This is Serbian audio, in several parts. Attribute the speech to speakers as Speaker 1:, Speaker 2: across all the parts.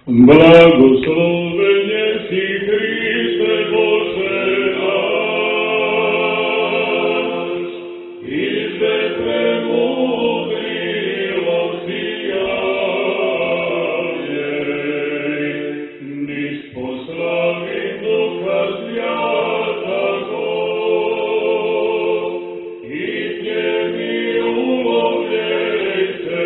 Speaker 1: Blagosloven jesi Hriste Bože naš, ize premudrilog sijavljej, nis poslavi Duha Svjatago, i tjemi ulovljejte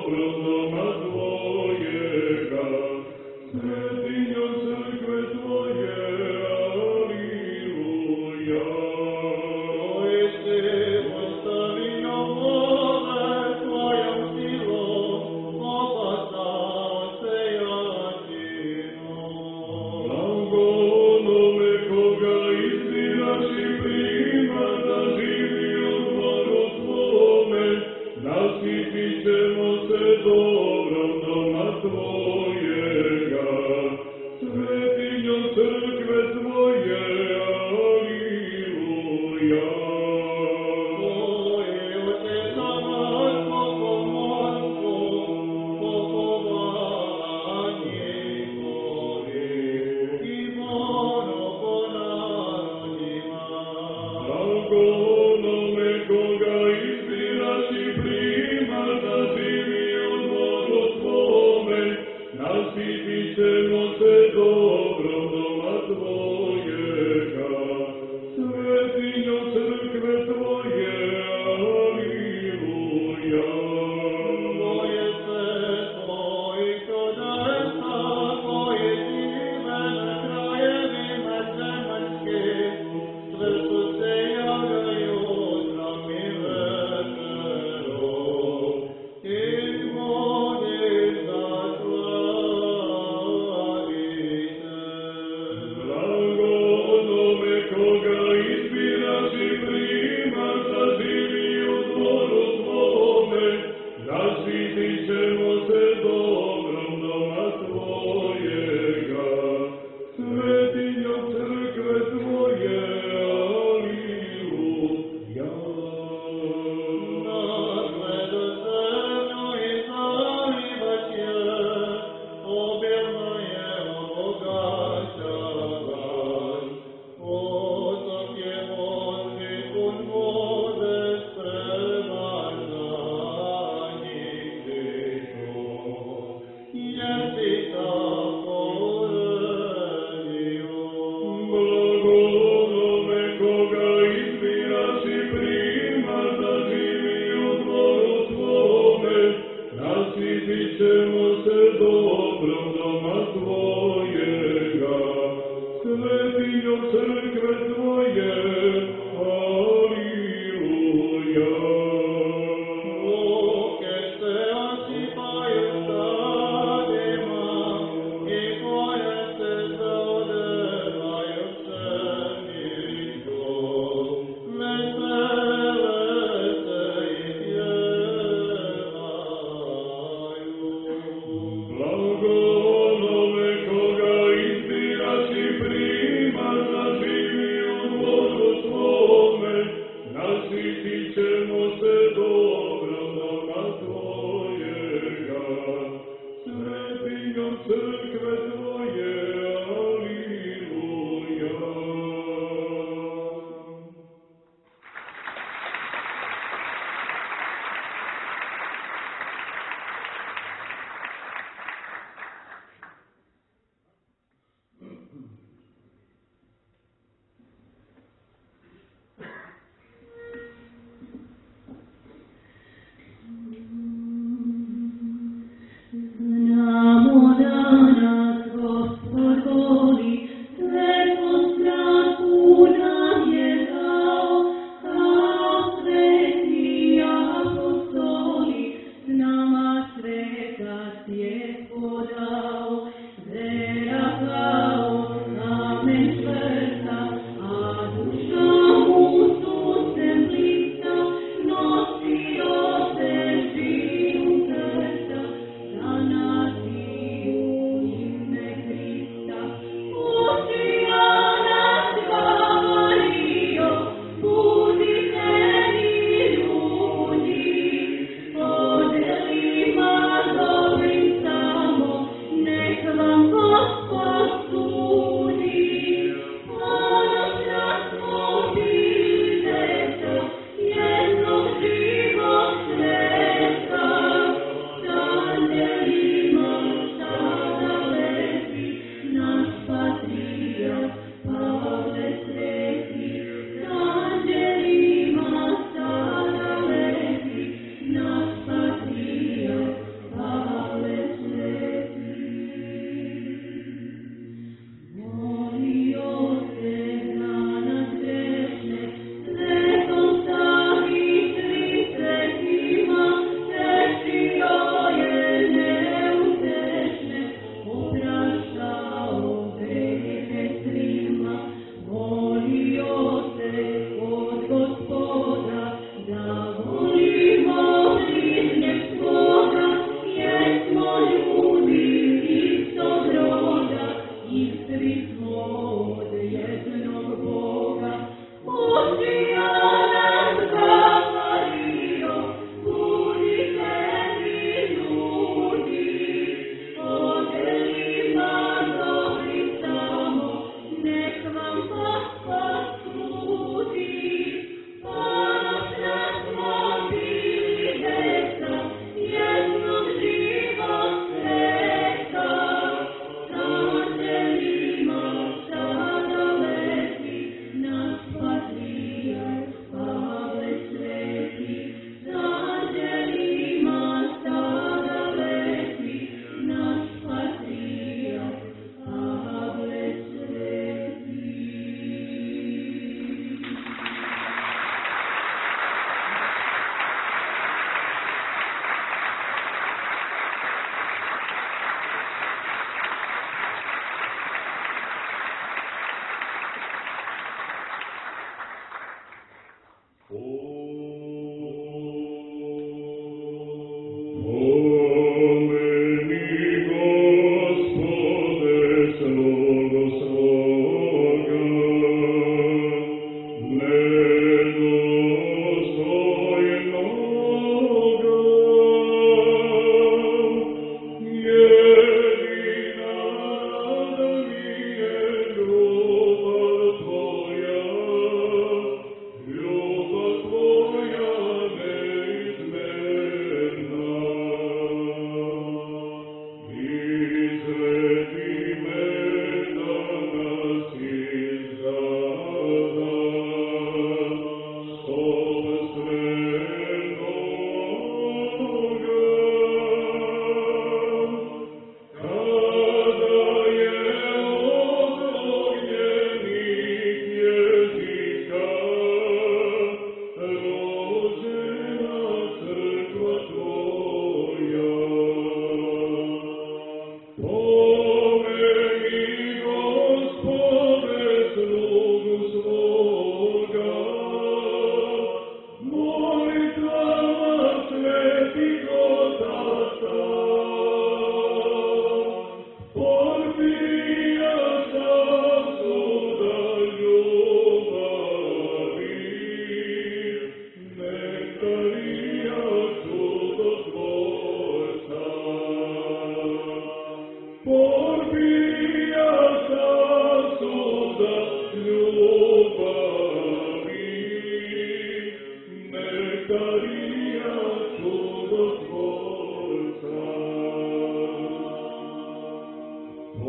Speaker 1: dobrom doma Tvojega, svetinjo crkve Tvoje, aliluja.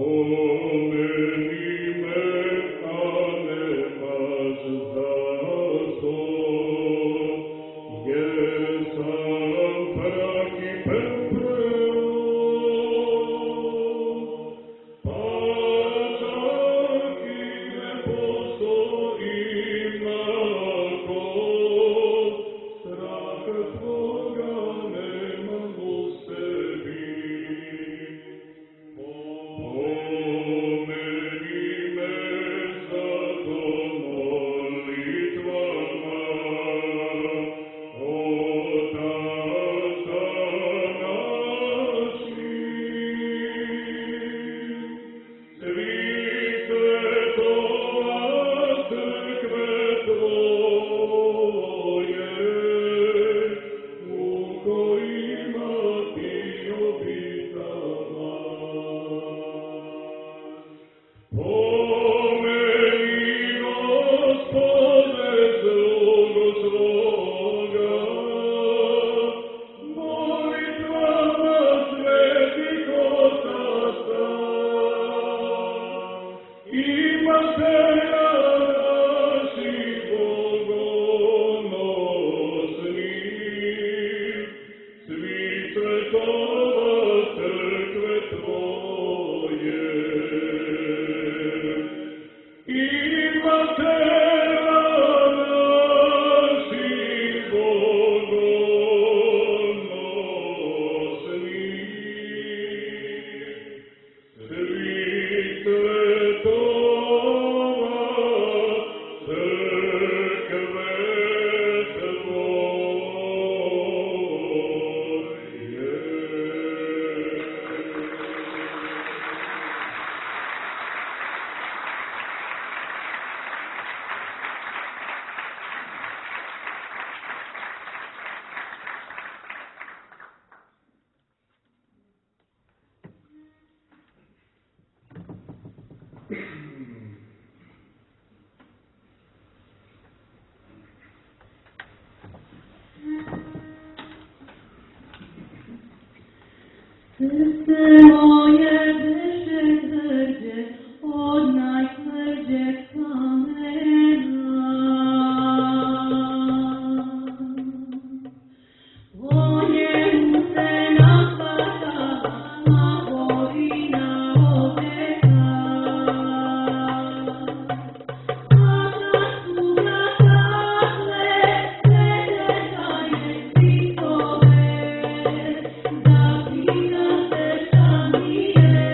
Speaker 2: Yeah.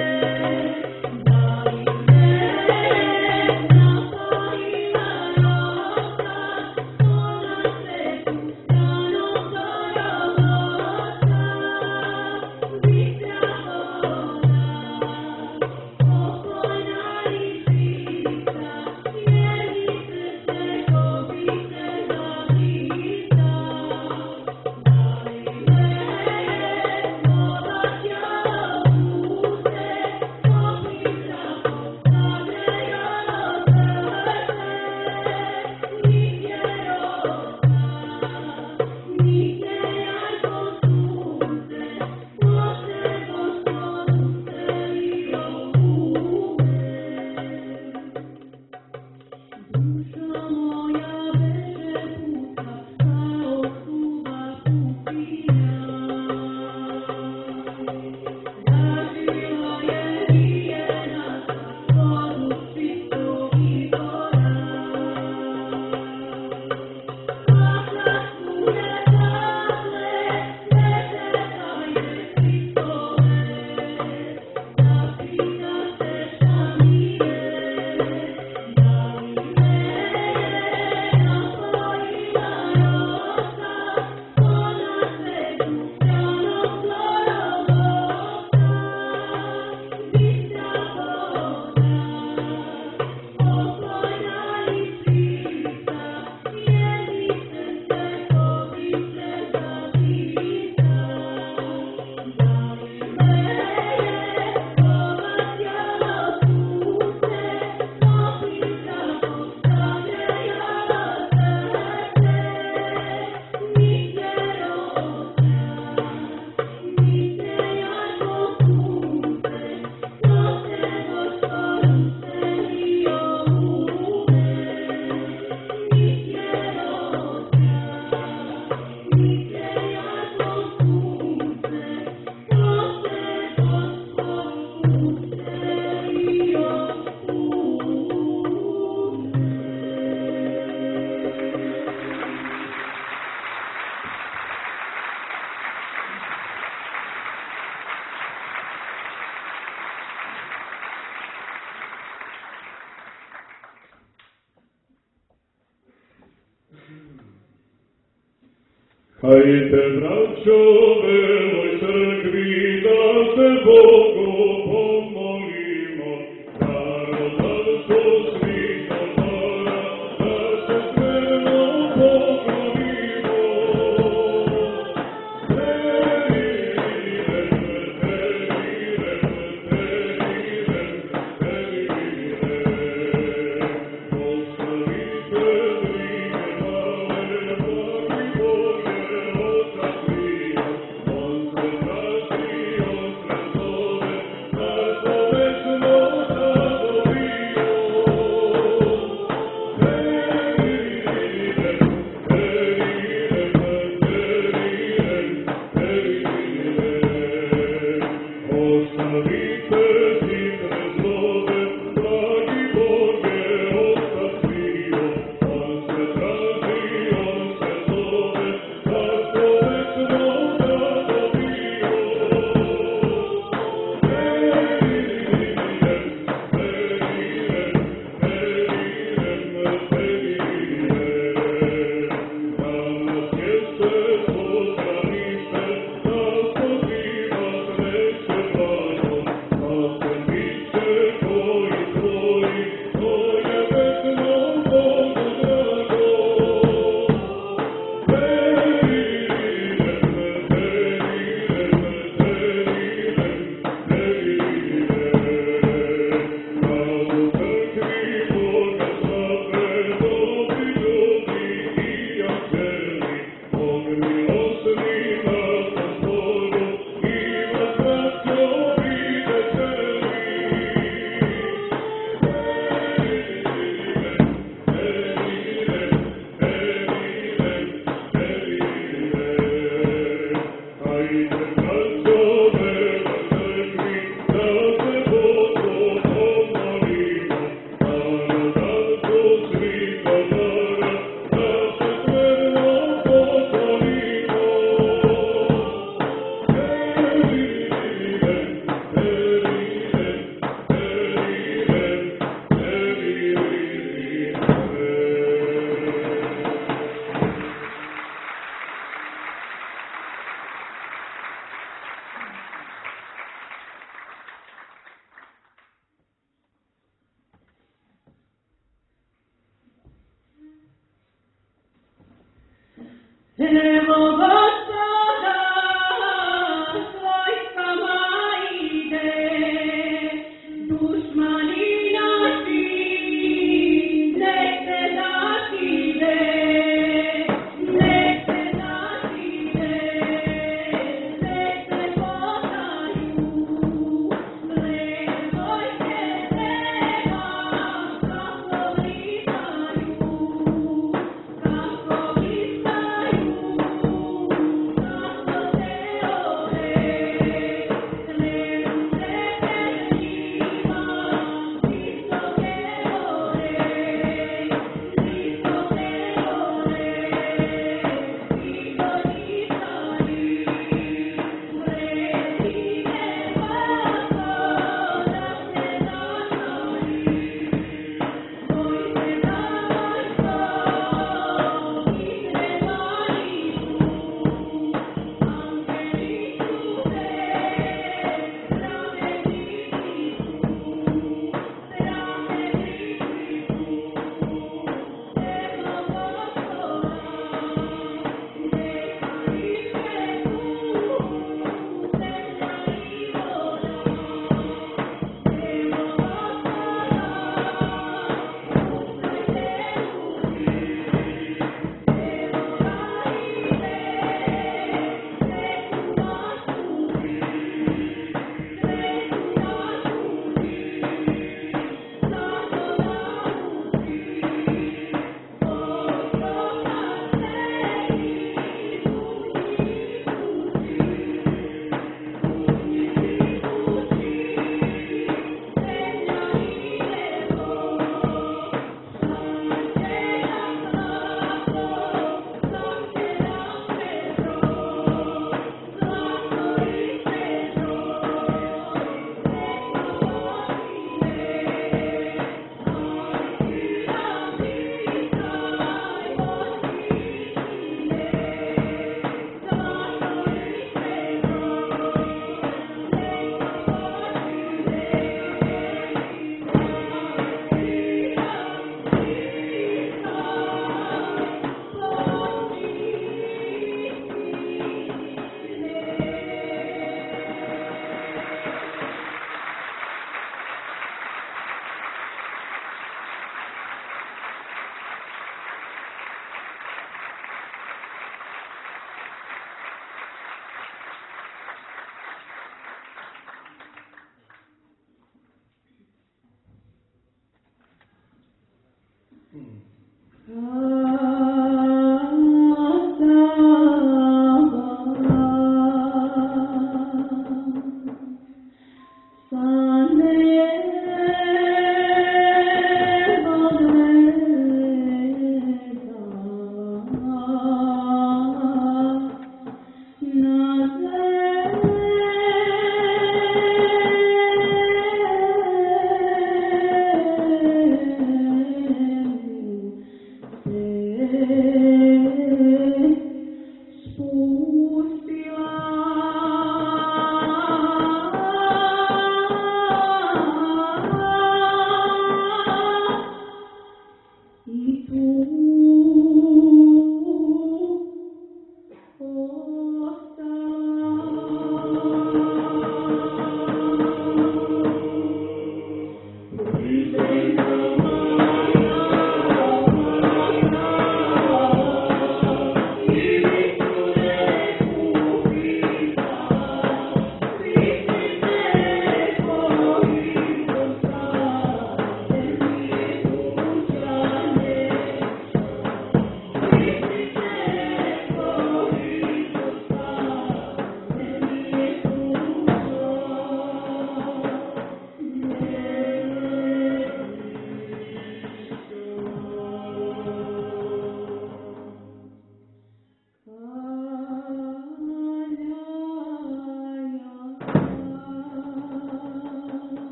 Speaker 1: Hajte, braćo, beloj crkvi, da se Bogu pomolimo, narodarstvo svih odmora, da se smelo poklonimo. Thank you.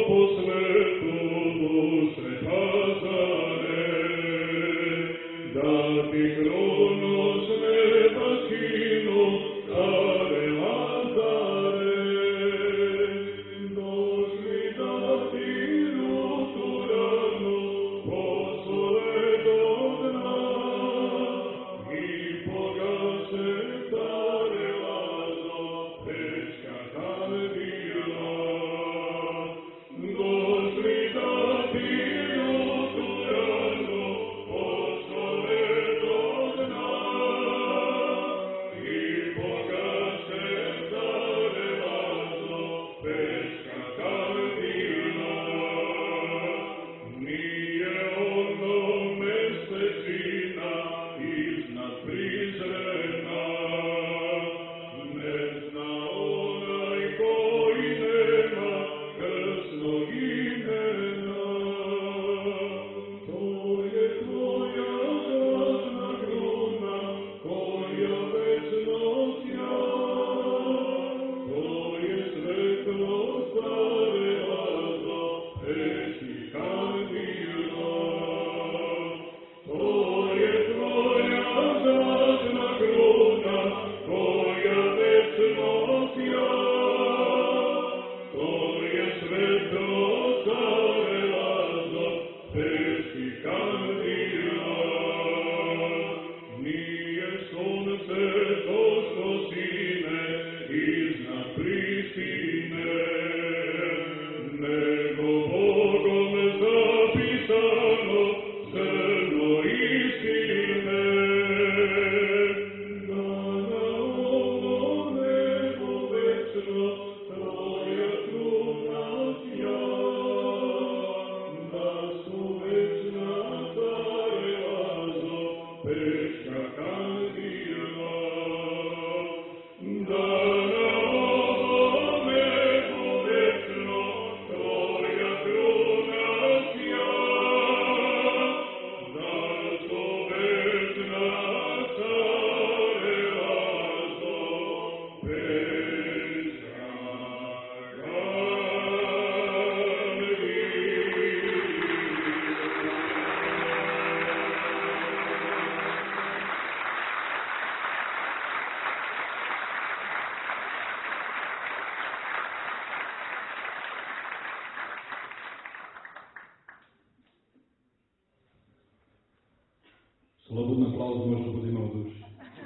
Speaker 2: Slobodno aplauz može da bude imao duši.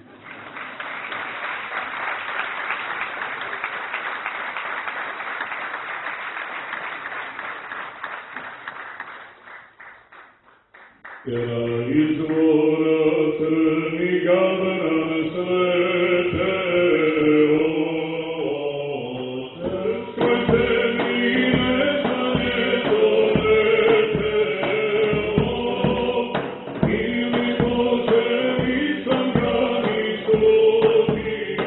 Speaker 1: Kraj izvora crni gavran sleteo, kraj zemljine sanje doleteo, ili Bože nisam ga ni slobio,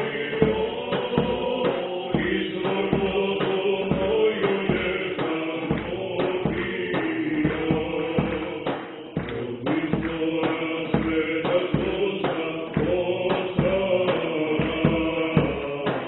Speaker 1: izvor vodu moju jesam popio. Sveta sluša postara,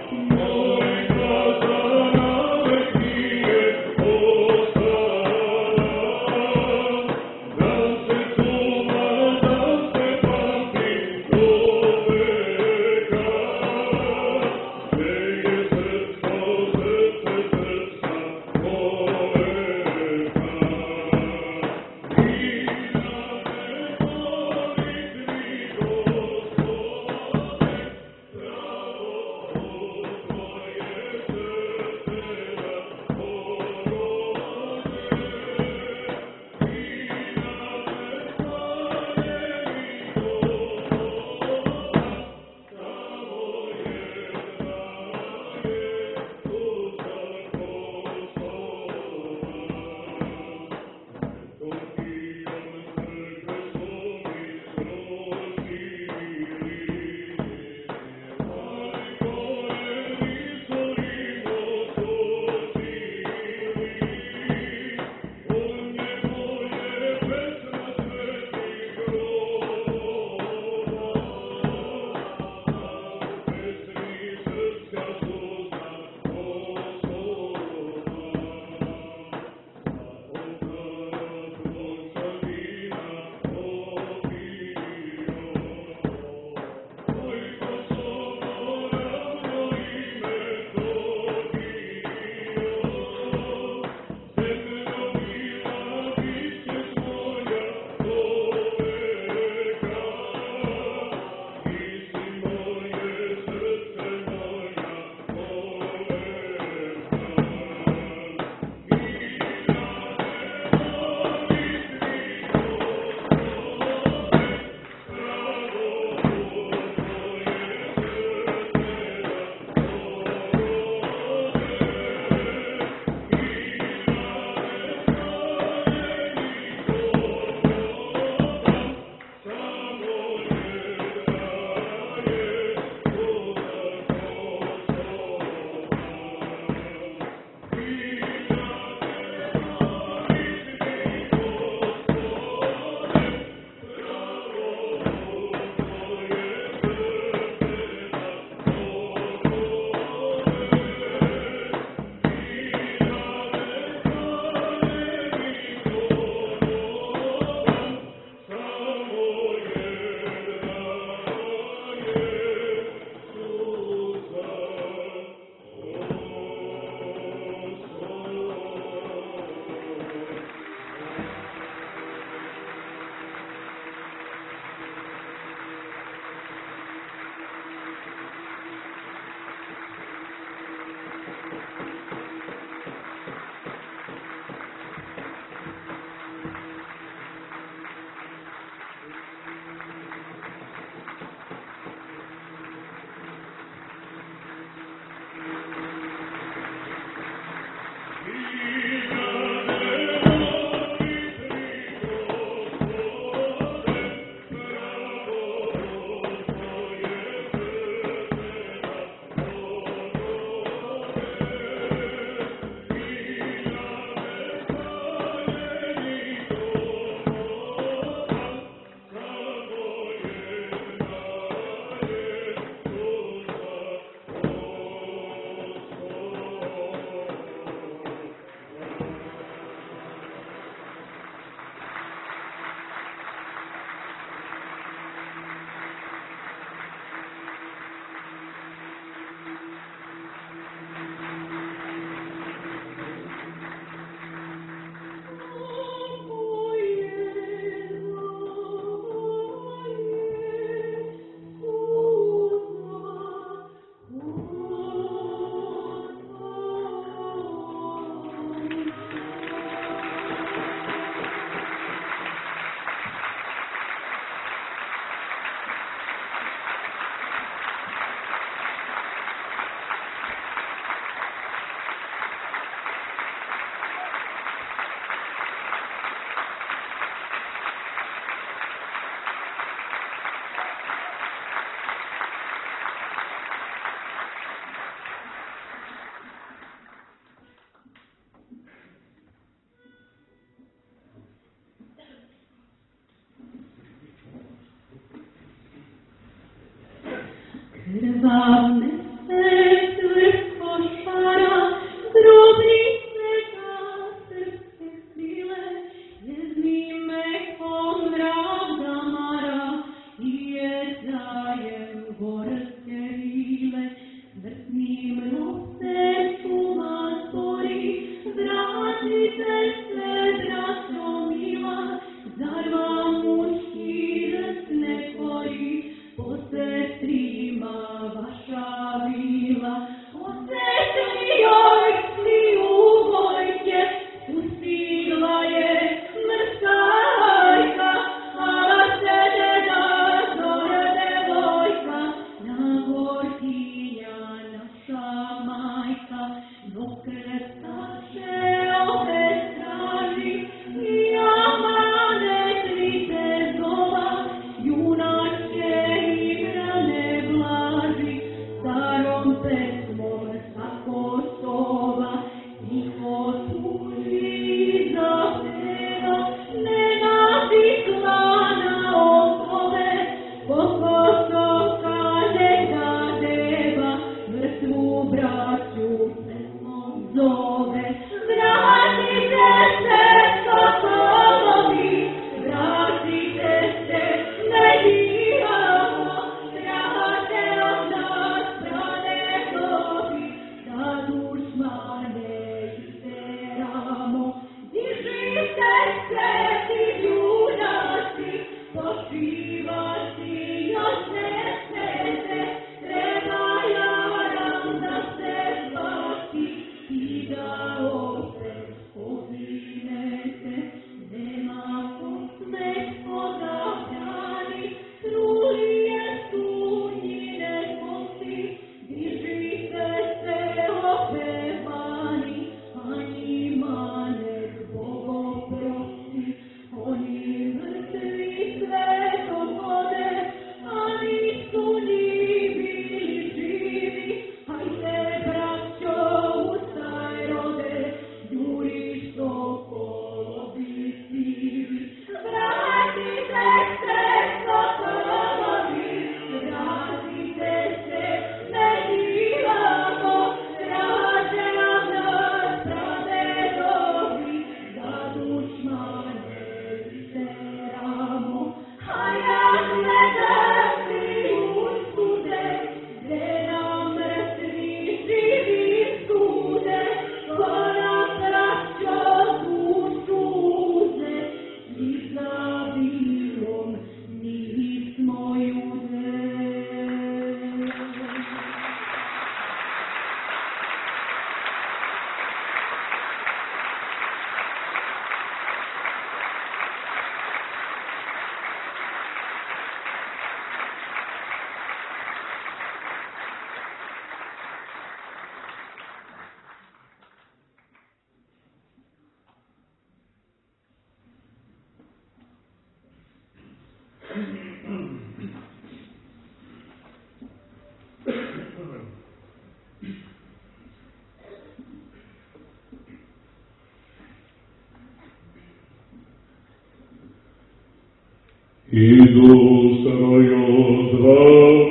Speaker 1: Idu srojo dva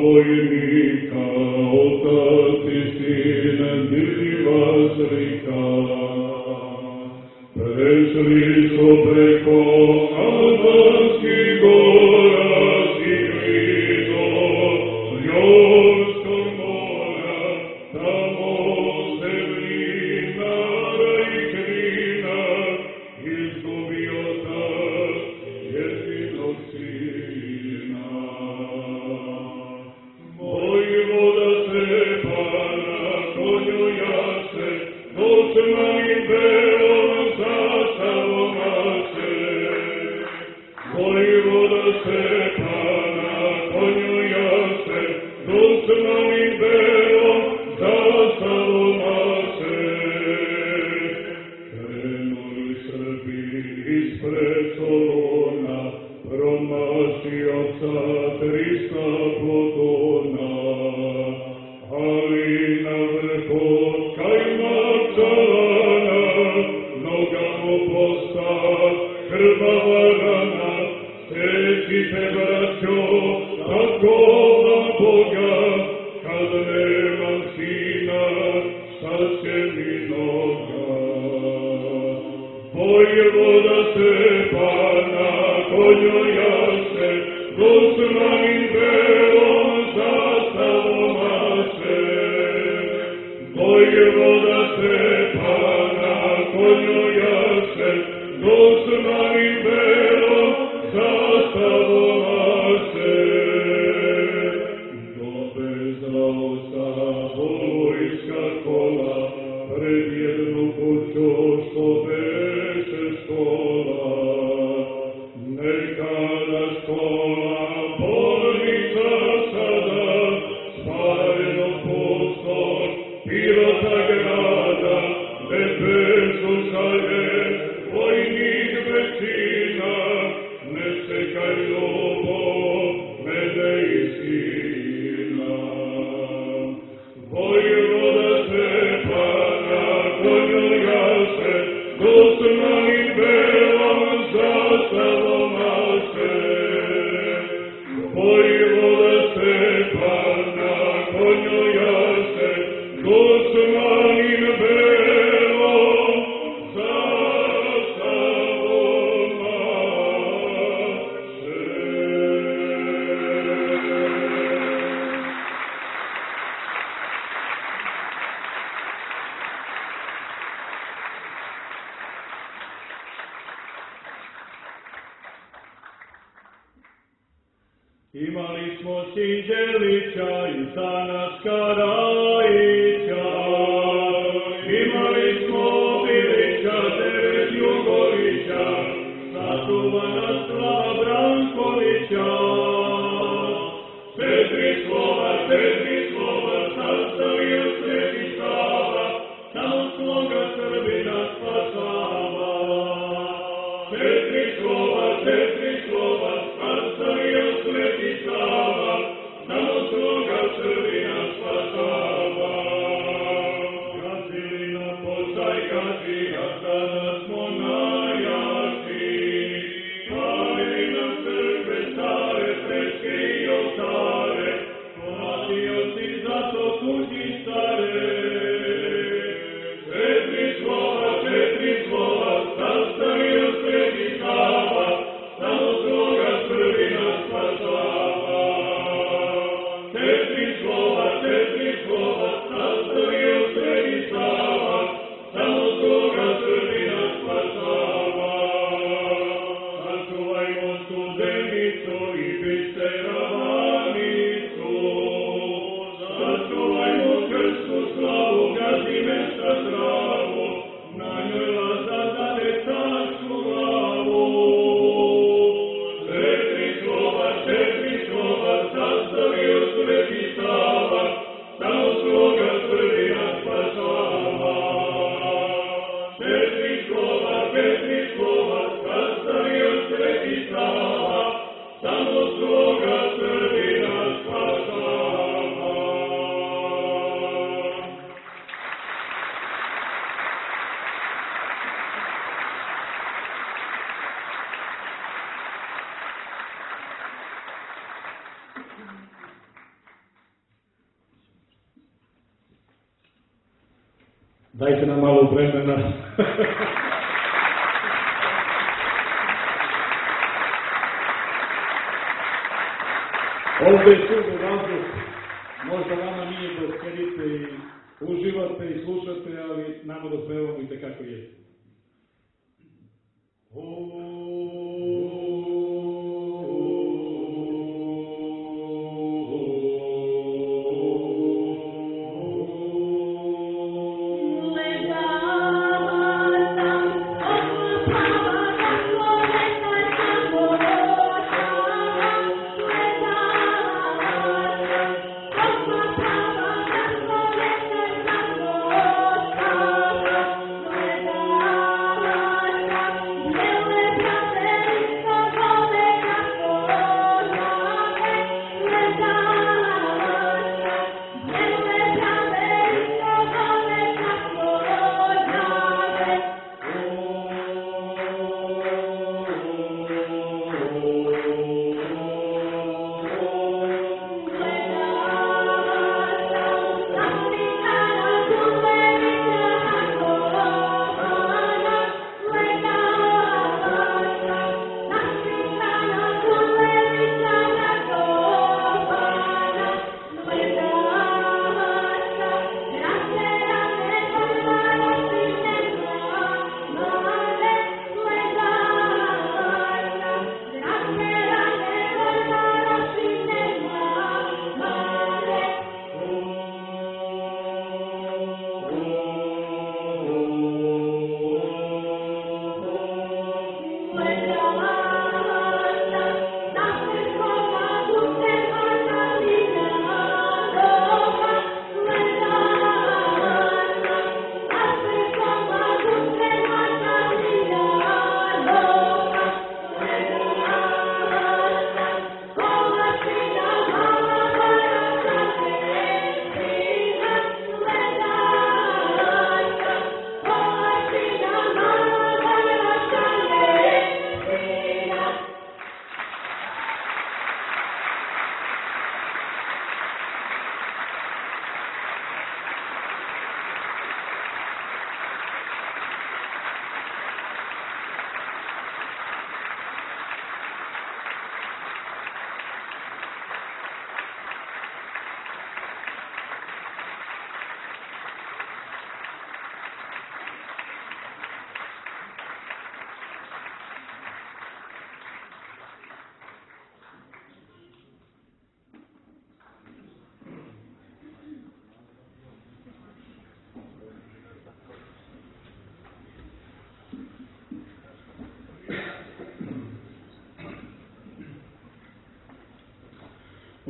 Speaker 1: vojnika, otac i sin diva slika. Prešli su preko Albanskih gora, stigli do Jorskog mora, tamo se vinara i krina, izgubio otac jedinog sina. Vojvoda Stepana, konju jaše, noćma i belom zastavom maše. Vojvoda Stepana, konju jaše, noćma i belom zastavom maše. Krenuli Srbi ispred Soluna, promašioca 300 plotona, ali na vrhu Kajmakčalana noga mu posta krvava rana. Srećite, braćo, tako vam Boga, kad nemam sina, šta će mi noga? Vojvoda Stepana, konju jaše, Gusmanin belom zastavom maše. Vojvoda Stepana, konju jaše, Gusmanin belom zastavom maše. Dovezao sa vojska kola pred jednu kuću što beše škola. Nekada škola bolnica sada, spaleno pusto, pilota grada, bez Jeruzalem, vojnik većina, ne čekaj ljubav, mene istina. Vojvoda Stefana, konju jase, Dosmani belom zastavom mase. Vojvoda Stefana, konju jase, Dosmani belom zastavom mase. Imali smo Sinđelića i Tanaška Rajića, imali smo Bilića, Devet Jugovića, sačuvana Slava Brankovića. Četiri slova, sastavio Sveti Sava, samo svoga Srbina spasava. Četiri slova, sastavio Sveti Sava, samo svoga Srbina spasava. Gazili na posaj gađija, sada smo najjači. Palili nam crkve stare, freske i oltare, platio si za to kući stare. Četiri slova, sastavio Sveti Sava, samo svoga Srbina spasava. Četiri slova, sastavio Sveti Sava, samo svoga Srbina spasava. Sačuvajmo Studenicu i Biseravanicu, sačuvajmo Krsku slavu, Gazimesta travu, na njoj Lazar dade carsku glavu. Četiri slova, sastavio Sveti Sava, samo svoga Srbina spasava. Četiri slova, sastavio Sveti Sava, samo svoga Srbina spasava.
Speaker 2: Dajte nam malo vremena. Ovdje je suho vazduh, možda vama nije da sjedite i uživate i slušate, ali nama da pevamo i tekako je.
Speaker 3: Thank you.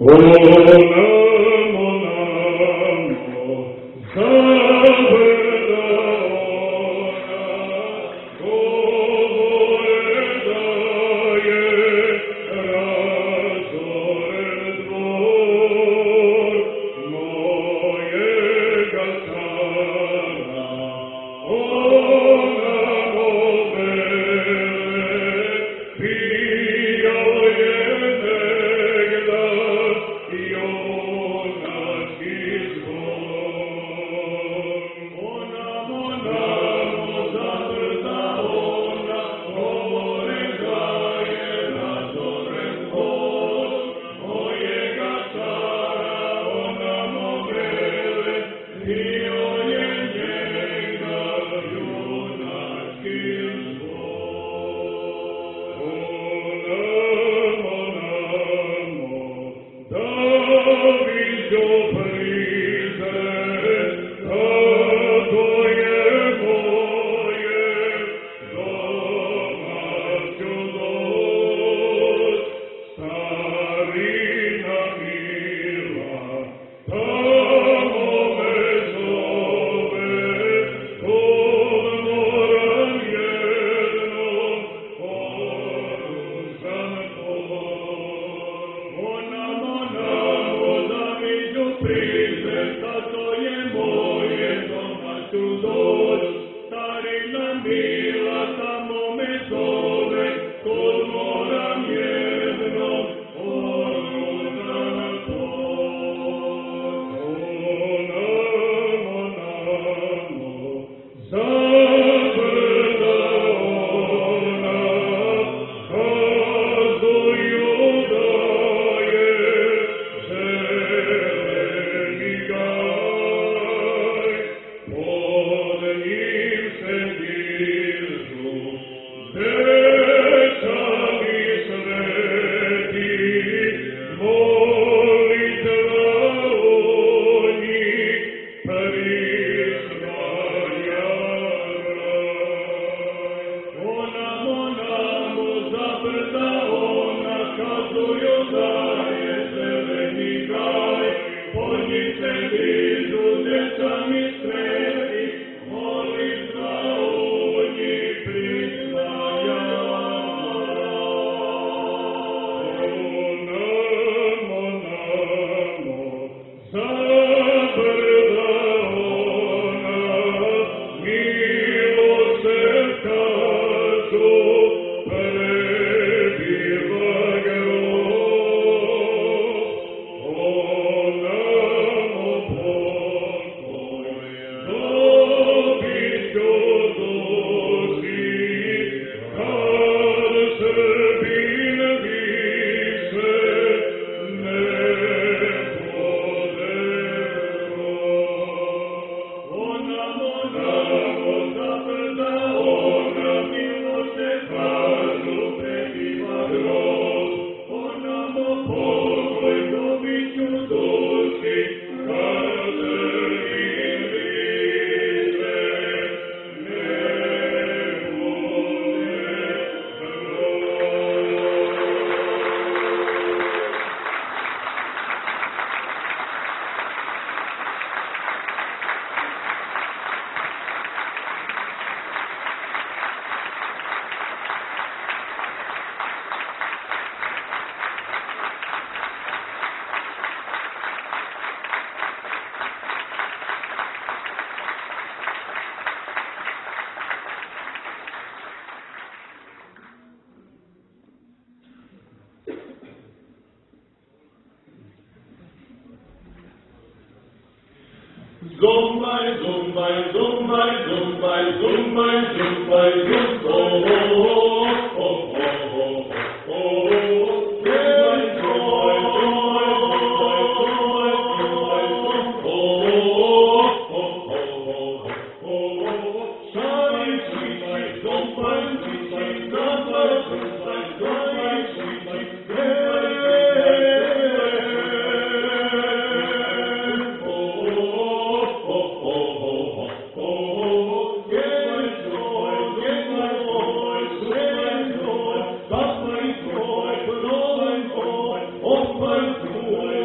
Speaker 1: Open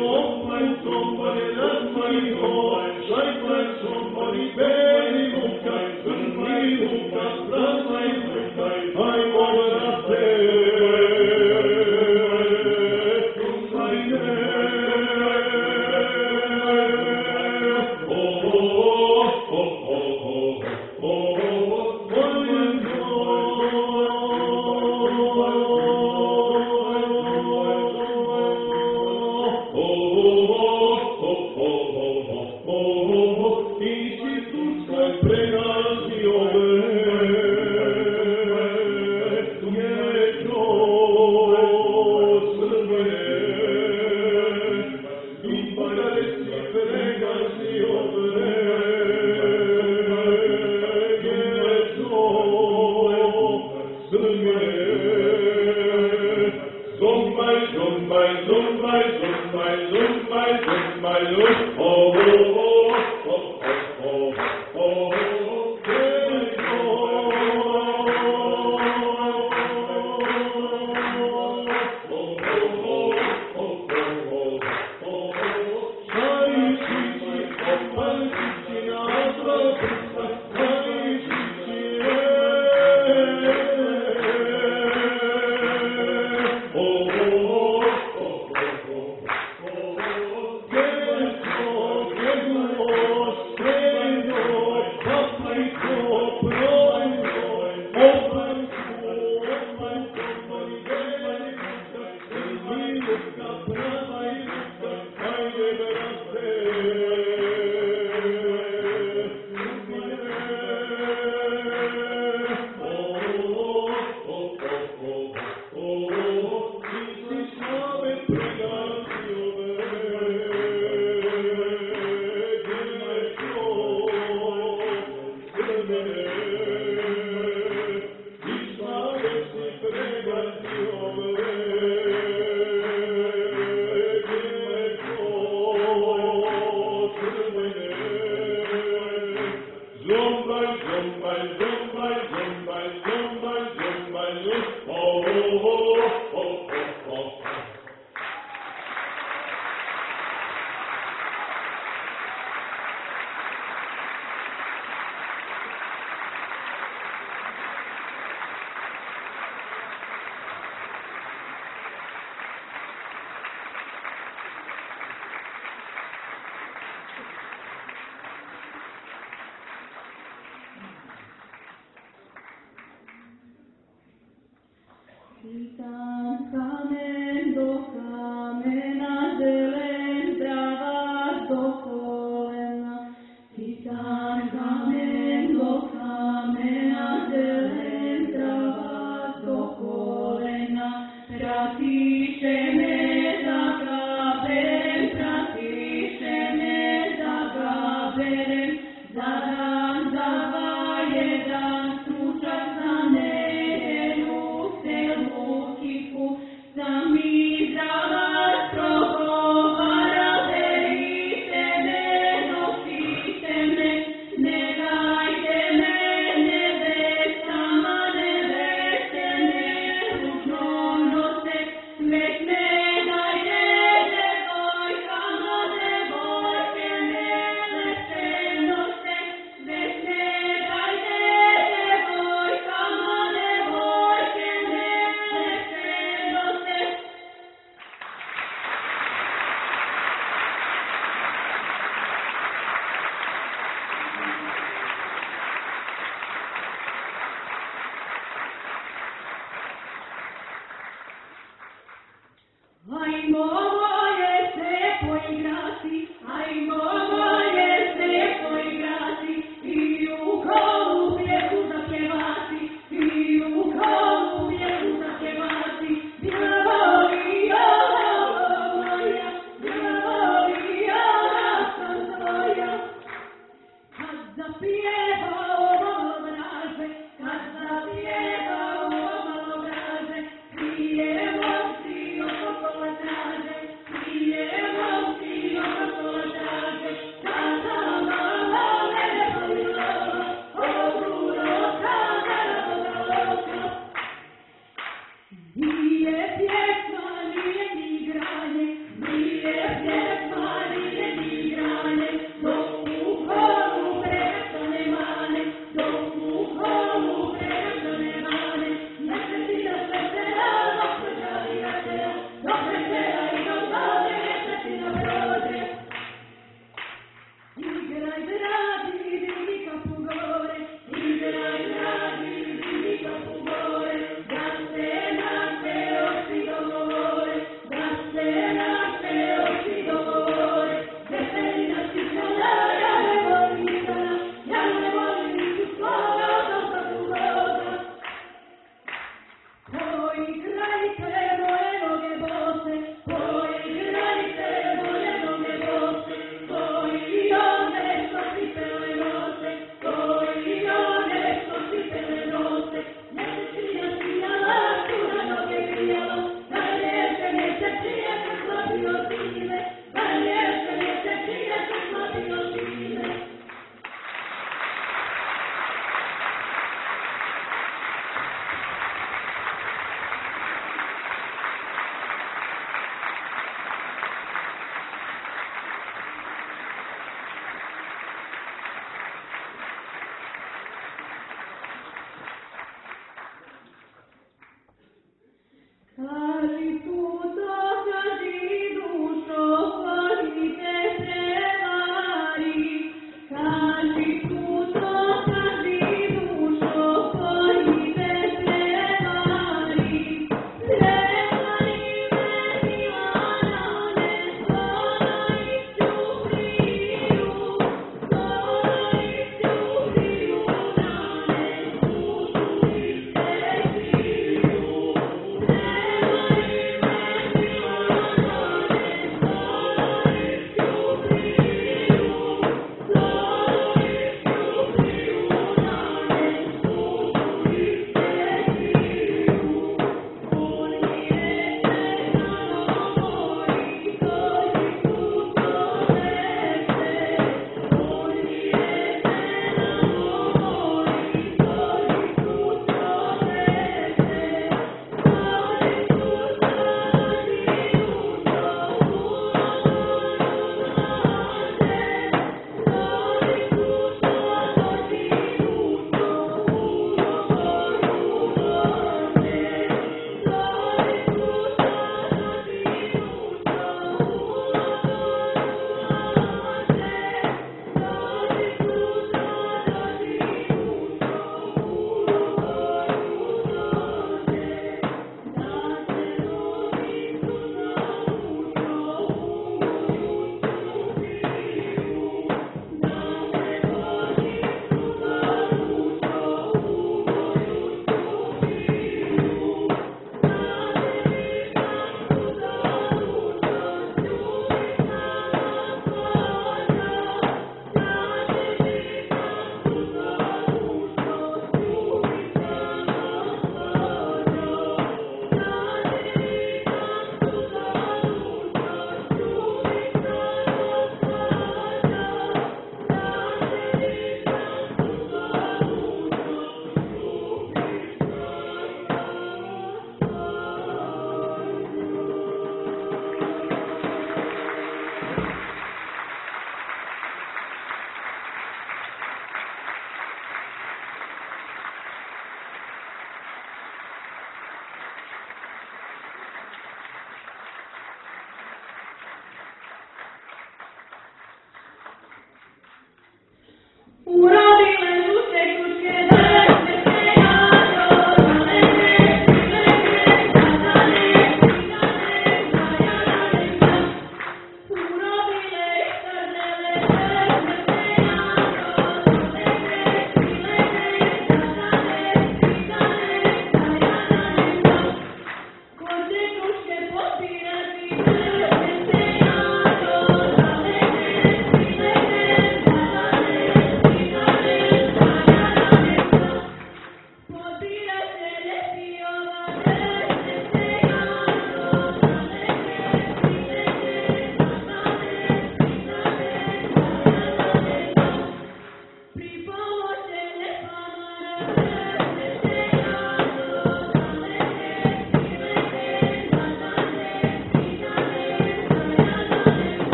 Speaker 3: Titan kamen do kamena zelendra vas do kolena. Titan kamen do kamena zelendra vas do kolena. Pratiše me da ga berem, pratiše me da ga berem. Za dan, za dva je dan, stručak za nedelju se luki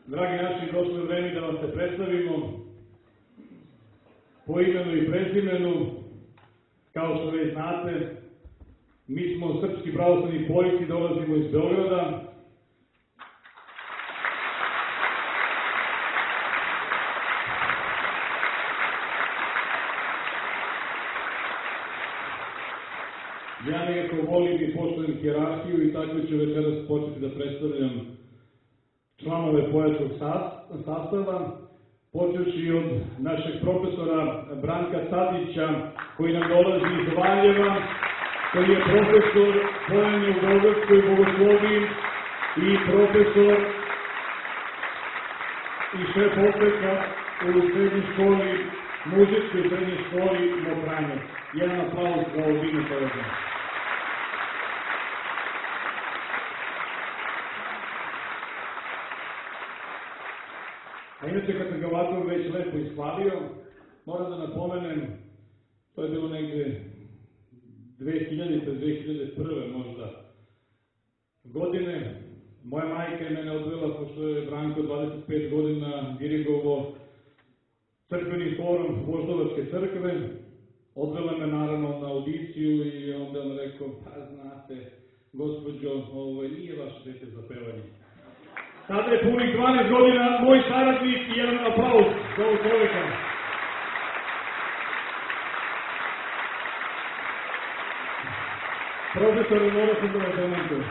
Speaker 2: Dragi naši, došlo je vreme da vam se predstavimo po imenu i prezimenu. Kao što već znate, mi smo srpski pravoslavni pojci, dolazimo iz Beograda. Ja nekako volim i poštujem hijerarhiju i tako ću večeras početi da predstavljam članove pojačkog sastava, počevši od našeg profesora Branka Tadića, koji nam dolazi iz Valjeva, koji je profesor pojanja u Beogradskoj bogosloviji i profesor i šef odseka u srednjoj školi, muzičkoj srednjoj školi Mokranjac. Jedan aplauz za ovo divno pojedine. A inače, kad sam ga ovako već lepo ishvalio, moram da napomenem, to je bilo negde 2001. možda godine. Moja majka je mene odvela, pošto je Branko 25 godina dirigovao crkveni forum Voždovačke crkve. Odvela me naravno na audiciju i onda on rekao, pa znate, gospođo, nije vaš dete za pevanje. Sada je punih 12 godina moj saradnik i jedan aplauz za ovog čoveka. Profesor, mora sam da vas demantujem.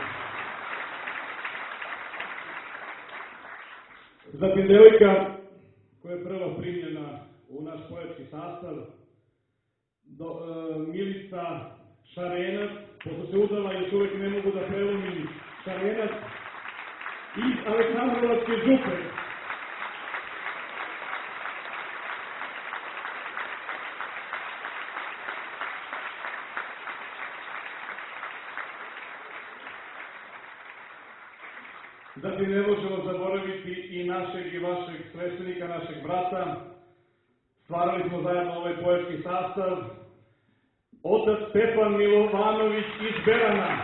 Speaker 2: Zatim devojka koja je prva primljena u naš pojački sastav, Milica Šarenac, pošto se udala još uvek ne mogu da prelomim Šarenac, iz Aleksandrovačke župe. Zatim ne možemo zaboraviti i našeg i vašeg sveštenika, našeg brata. Stvarali smo zajedno ovaj poetski sastav. Otac Stefan Milovanović iz Berana.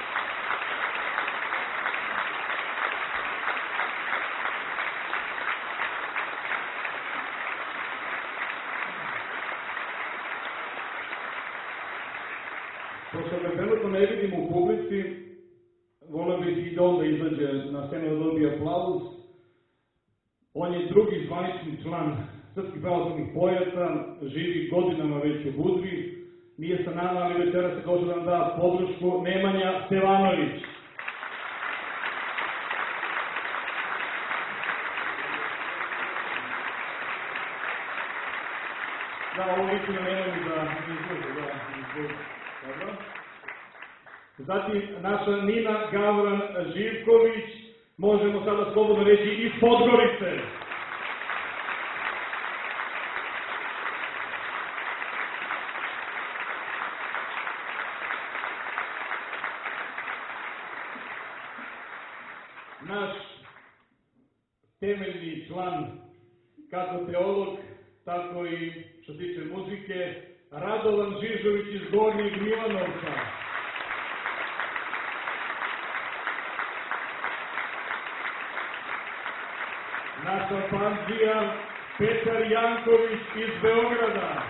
Speaker 2: Pošto ga trenutno ne vidim u publici, volio bih i da onda izađe na scenu da dobije aplauz. On je drugi zvanični član Srpskih pravoslavnih pojaca, živi godinama već u Budvi. Nije sa nama, ali večera se došao da nam da podršku, Nemanja Stevanović. Da, ovo istinu nemaju da izgleda. Dobro. Zatim naša Nina Gavran Živković, možemo sada slobodno reći iz Podgorice. Naš temeljni član, kako teolog, tako i što se tiče muzike, Radovan Žižović iz Gornjeg Milanovca. Naša panđija Petar Janković iz Beograda.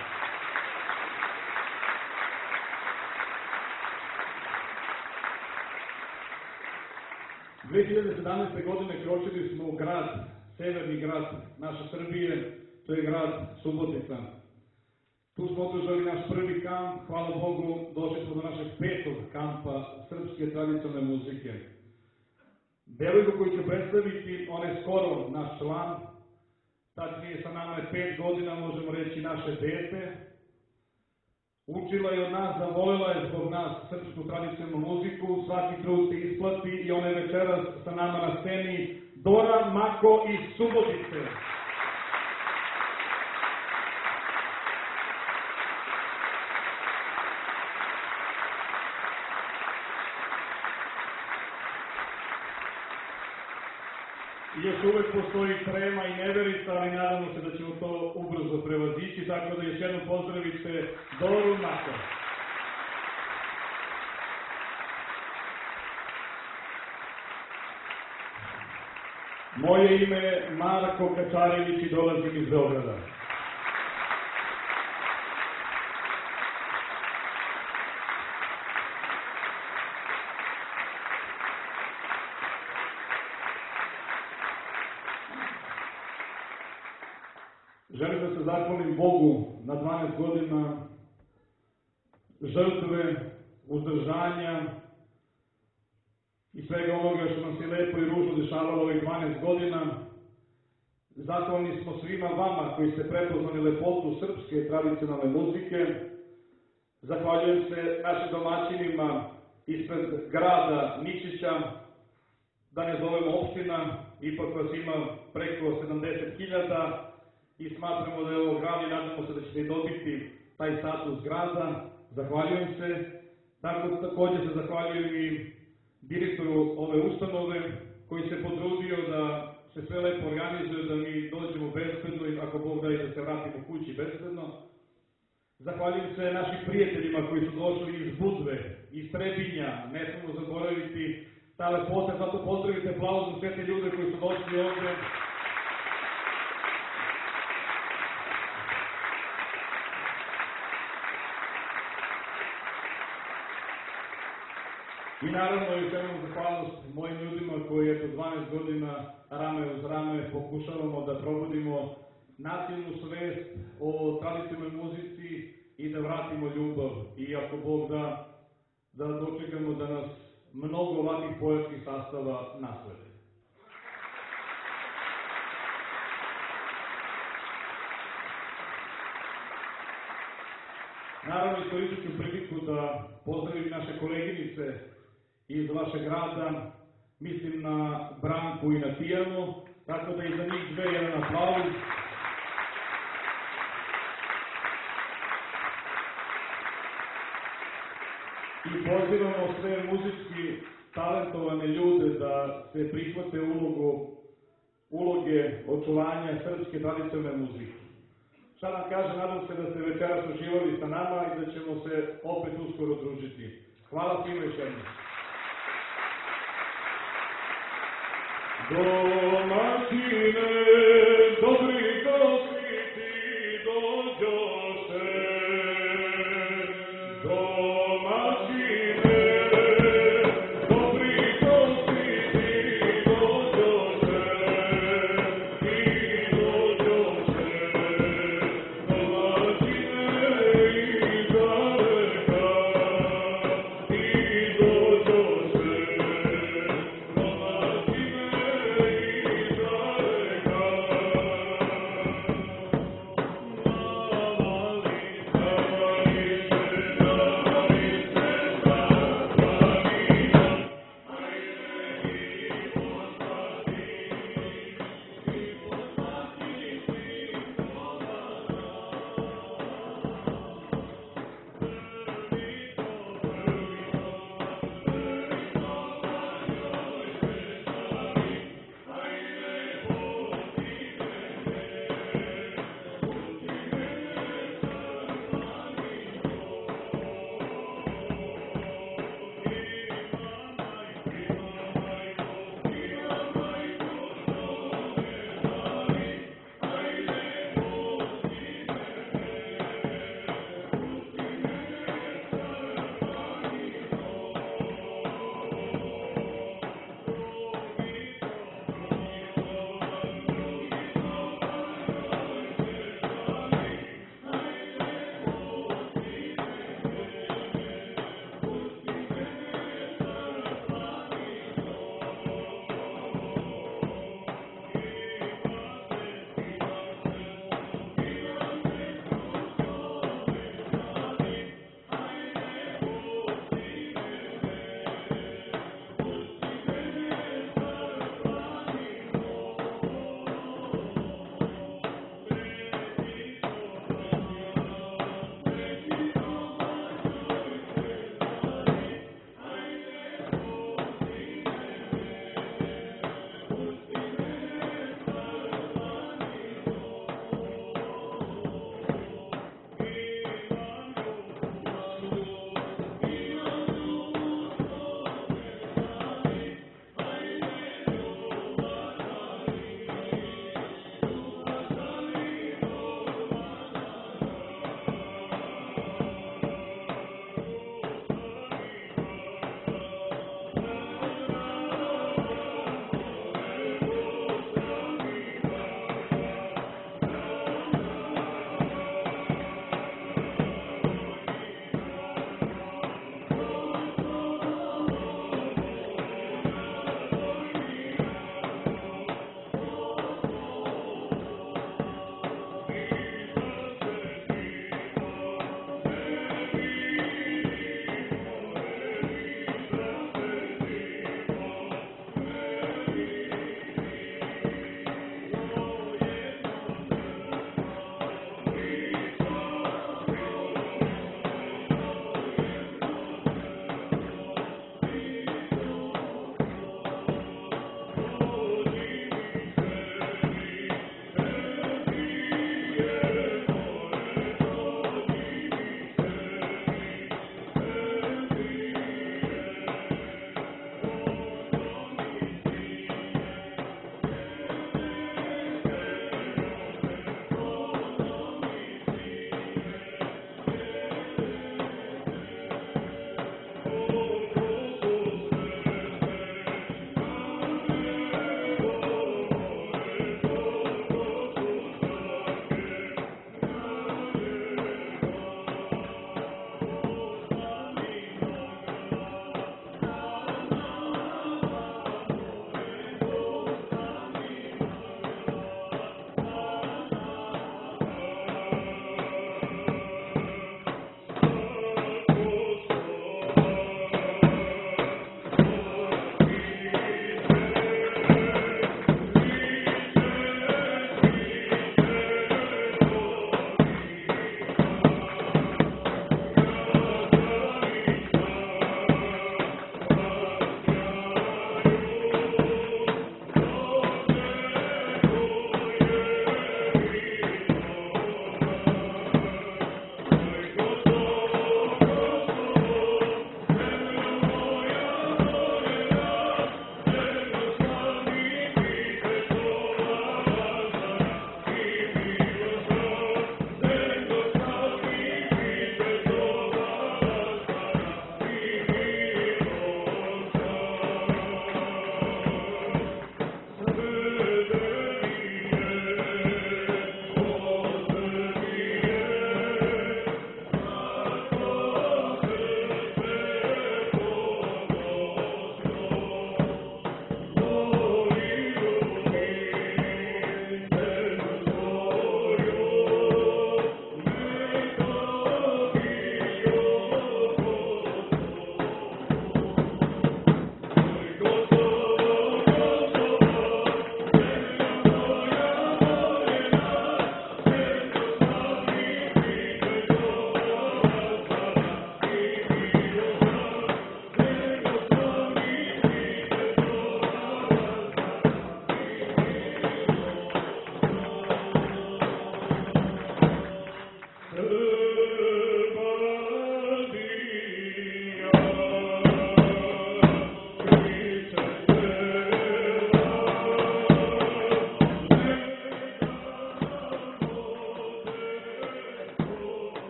Speaker 2: U 2017. godine kročili smo u grad, severni grad naše Srbije, to je grad Subotica. Tu smo održali naš prvi kamp, hvala Bogu, došli smo do našeg 5. kampa srpske tradicionalne muzike. Devojku koju ću predstaviti, on je skoro naš član, tačnije sa nama je 5 godina, možemo reći naše dete. Učila je od nas, zavolela je zbog nas srpsku tradicionalnu muziku, svaki trud se isplati i ona je večeras sa nama na sceni, Dora Mako iz Subotice. Još uvek postoji trema i neverica, ali nadamo se da ćemo to ubrzo prevazići, tako da još jednom pozdravite Doru Mako. Moje ime je Marko Kačarević i dolazim iz Beograda. Želim da se zahvalim Bogu na 12 godina žrtve, uzdržanja i svega onoga što nam se lepo i ružno dešavalo ovih 12 godina. Zahvalni smo svima vama koji ste prepoznali lepotu srpske tradicionalne muzike. Zahvaljujem se našim domaćinima ispred grada Ničića, da ne zovemo opština, ipak vas ima preko 70.000 i smatramo da je ovo grad i nadamo se da ćete dobiti taj status grada. Zahvaljujem se. Također se zahvaljujem i direktoru ove ustanove koji se potrudio da se sve lepo organizuje, da mi dođemo bezbedno i ako Bog da i da se vratimo kući bezbedno. Zahvaljujem se našim prijateljima koji su došli iz Budve, iz Trebinja, ne smemo zaboraviti ta lepota, zato pozdravite aplauzom sve te ljude koji su došli ovde. I naravno još jednom zahvalnost mojim ljudima koji eto 12 godina rame uz rame pokušavamo da probudimo nacionalnu svest o tradicionalnoj muzici i da vratimo ljubav. I ako Bog da dočekamo da nas mnogo ovakvih poetskih sastava naslede. Naravno, iskoristit ću priliku da pozdravim naše koleginice iz vašeg grada, mislim na Branku i na Tijanu, tako da i za njih dve jedan aplauz. I pozivamo sve muzički talentovane ljude da se prihvate uloge očuvanja srpske tradicionalne muzike. Šta nam kaže, nadam se da ste večeras uživali sa nama i da ćemo se opet uskoro družiti. Hvala svima još jednom.
Speaker 1: Domaćine, dobri gosti ti dođoše. Domaćine, dobri gosti ti dođoše. Ti dođoše. Domaćine iz daleka, ti dođoše. Domaćine iz daleka.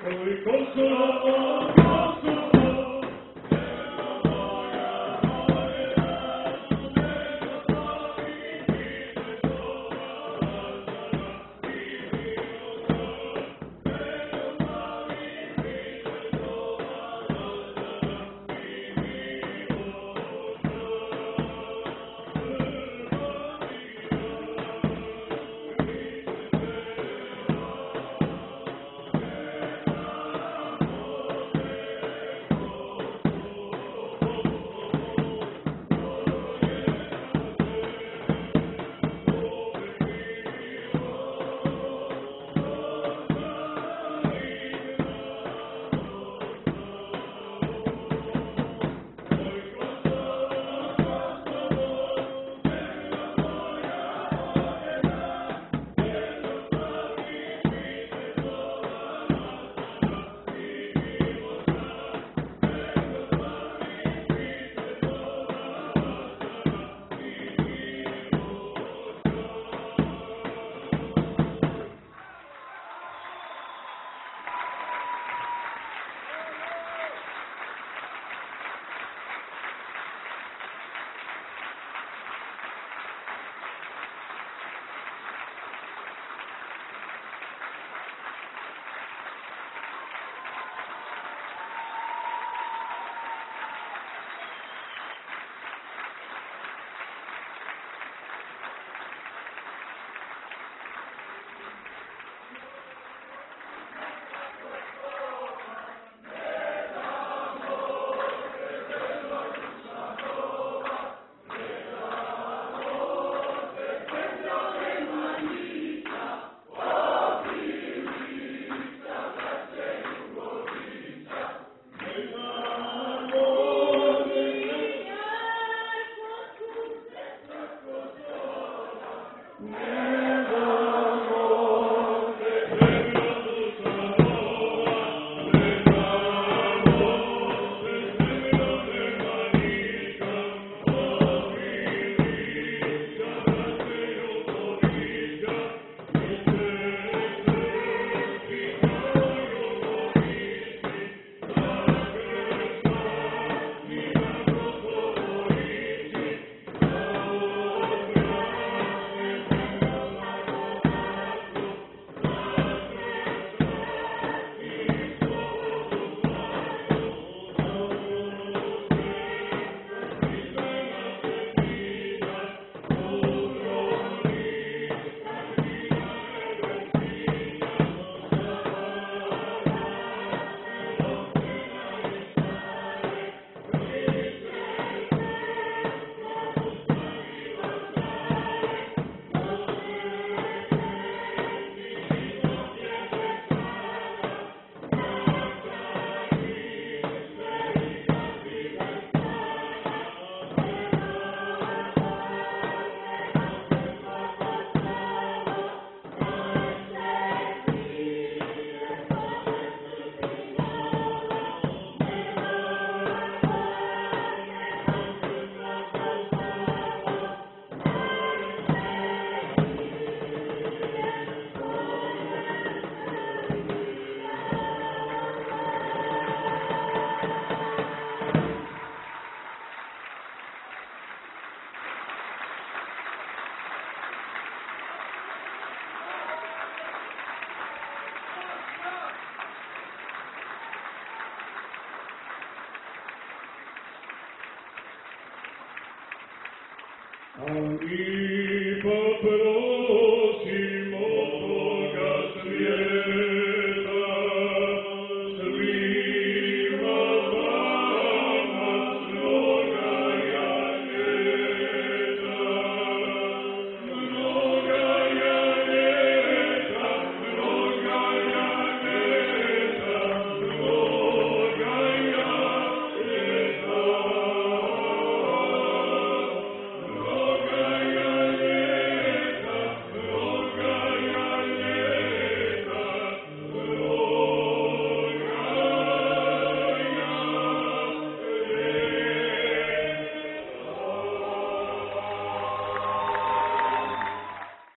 Speaker 1: Al mi papero